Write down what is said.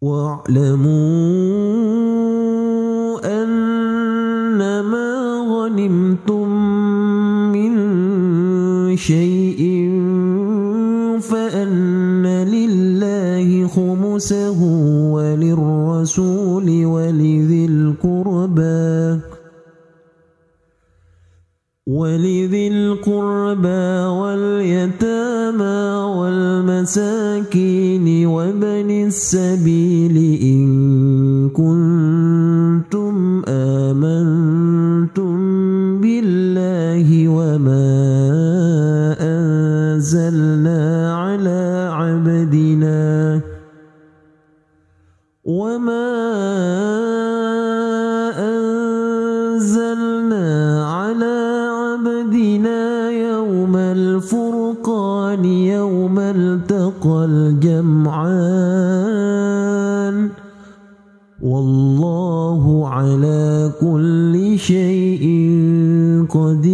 واعلموا أنما غنمتم من شيء فأن لله خمسه وللرسول ولذي القربى واليتامى والمساكين وابن السبيل إن كنتم آمنتم بالله وما أنزلنا على عبدنا يوم الفرقان يوم التقى الجمعان والله على كل شيء قدير.